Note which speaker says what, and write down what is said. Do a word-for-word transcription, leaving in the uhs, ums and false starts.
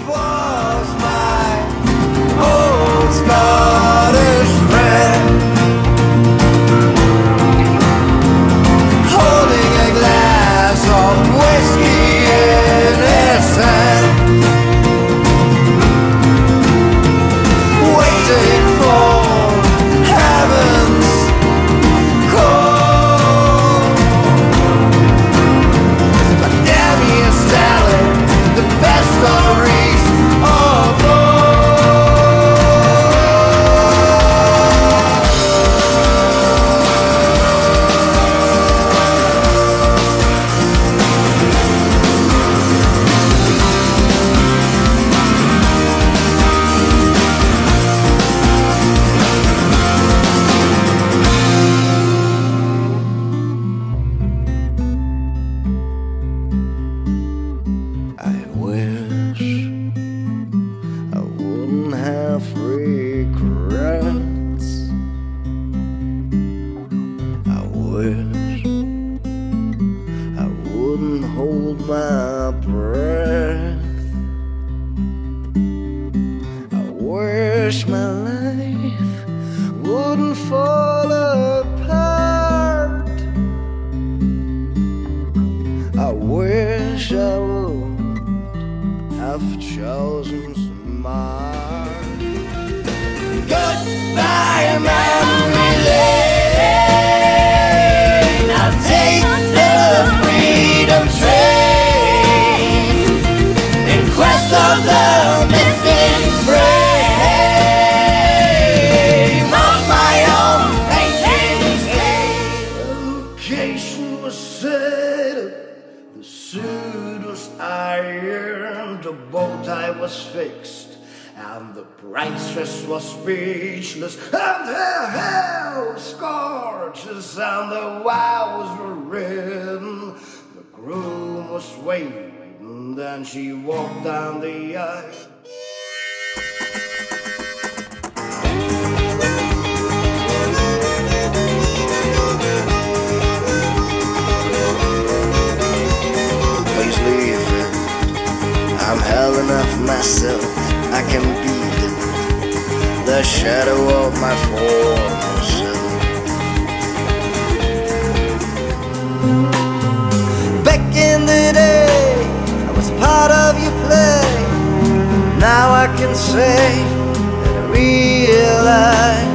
Speaker 1: was my old Scottish friend, holding a glass of whiskey in his hand, waiting for heaven's call. But damn, he is telling the best stories of I wish I wouldn't have regrets. I wish I wouldn't hold my breath. I wish my life wouldn't fall apart. I wish I would have chosen smart. Goodbye, memory lane. I'll take the freedom train in quest of the missing frame of my own painting stain. The location was set up, the suit was ironed, the bow tie was fixed, and the princess was speechless, and the hair was gorgeous, and the vows were written. The groom was waiting, then she walked down the aisle. Please leave it. I'm hell enough myself. I can beat it. The shadow of my former self. Back in the day, I was part of your play. Now I can say that I realize